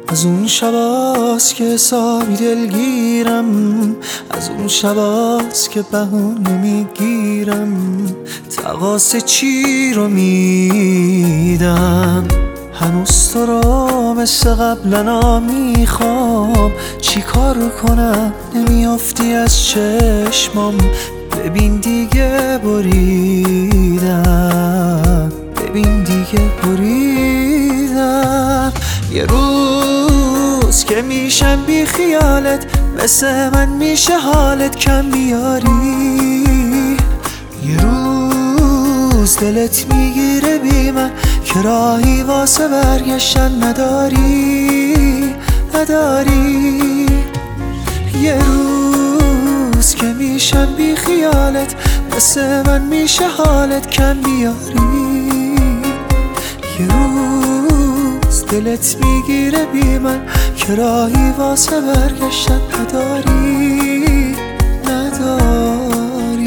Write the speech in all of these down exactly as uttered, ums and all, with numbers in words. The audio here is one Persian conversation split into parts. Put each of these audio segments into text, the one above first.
از اون شباست که حسابی دلگیرم، از اون شباست که بهونه میگیرم، تقاص چی رو میدم. هنوز تو رو مثل قبلنا میخوام، چی کار کنم نمیافتی از چشمام. ببین دیگه بریدم، ببین دیگه بریدم. یه روز که میشم بی خیالت، مثل من میشه حالت کم بیاری. یه روز دلت میگیره بی من که راهی واسه برگشتن نداری، نداری. یه روز که میشم بی خیالت، مثل من میشه حالت کم بیاری. یه روز دلت میگیره بی من که راهی واسه برگشتن نداری، نداری.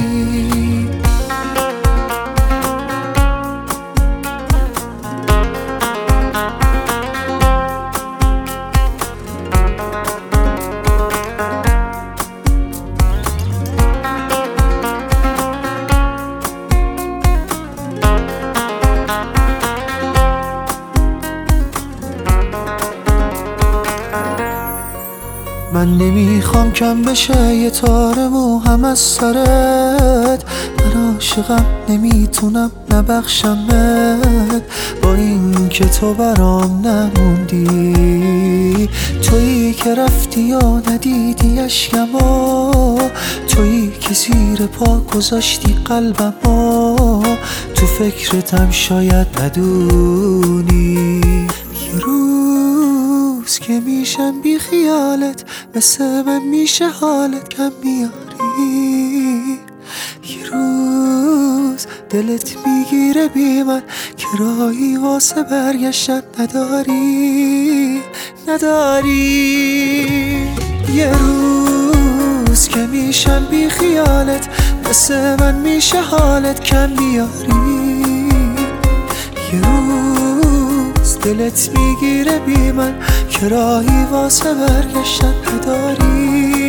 من نمیخوام کم بشه یه تار موهم از سرت، من عاشقم نمیتونم نبخشمت. با این که تو برام نموندی، تویی که رفتی و ندیدی اشکمو، تویی که زیر پا گذاشتی قلبمو، تو فکرتم شاید ندونی. یه روز که میشم بی خیالت، مثل من میشه حالت کم بیاری. یه روز دلت میگیره بی من که راهی واسه برگشتن نداری، نداری. یه روز که میشم بی خیالت، مثل من میشه حالت کم بیاری. یه روز دلت میگیره بی من که راهی واسه برگشتن نداری.